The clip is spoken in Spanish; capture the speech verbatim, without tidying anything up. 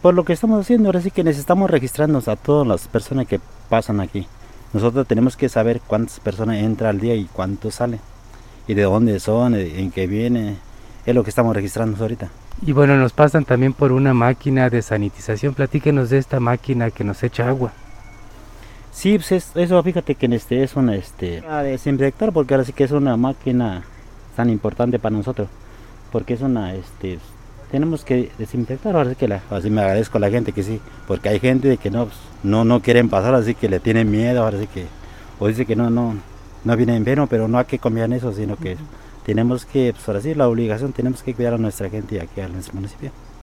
por lo que estamos haciendo, ahora sí que necesitamos registrarnos a todas las personas que pasan aquí. Nosotros tenemos que saber cuántas personas entran al día y cuántos salen. Y de dónde son, en qué viene. Es lo que estamos registrando ahorita. Y bueno, nos pasan también por una máquina de sanitización. Platíquenos de esta máquina que nos echa agua. Sí, pues es, eso fíjate que en este es una este, a desinfectar, porque ahora sí que es una máquina tan importante para nosotros. Porque es una, este, tenemos que desinfectar, ahora sí que la, así me agradezco a la gente que sí, porque hay gente que no, pues, no, no quieren pasar, así que le tienen miedo, ahora sí que, o dice que no, no, no viene enfermo, pero no hay que confiar en eso, sino que uh-huh. tenemos que, pues ahora sí, la obligación, tenemos que cuidar a nuestra gente aquí a nuestro municipio.